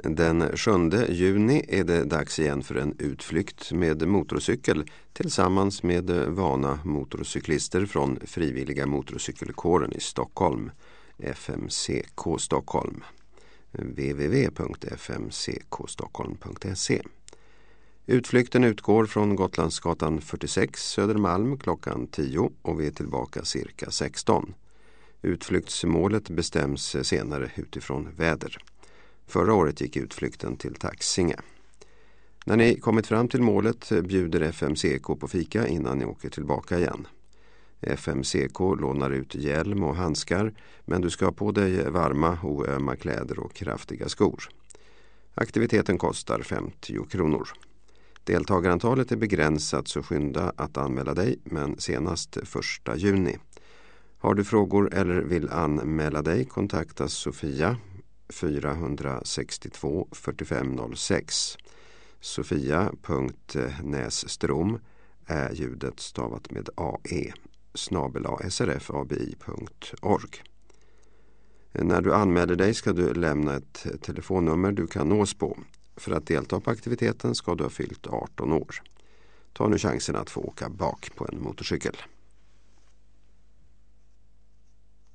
Den 7 juni är det dags igen för en utflykt med motorcykel tillsammans med vana motorcyklister från Frivilliga motorcykelkåren i Stockholm, FMCK Stockholm. www.fmckstockholm.se. Utflykten utgår från Gotlandsgatan 46 Södermalm klockan 10 och vi är tillbaka cirka 16. Utflyktsmålet bestäms senare utifrån väder. Förra året gick utflykten till Taxinge. När ni kommit fram till målet bjuder FMCK på fika innan ni åker tillbaka igen. FMCK lånar ut hjälm och handskar, men du ska ha på dig varma, oömma kläder och kraftiga skor. Aktiviteten kostar 50 kronor. Deltagarantalet är begränsat, så skynda att anmäla dig, men senast 1 juni. Har du frågor eller vill anmäla dig, kontakta Sofia 462 4506. Sofia.nässtrom är ljudet stavat med AE @srfabi.org. När du anmäler dig ska du lämna ett telefonnummer du kan nås på. För att delta på aktiviteten ska du ha fyllt 18 år. Ta nu chansen att få åka bak på en motorcykel.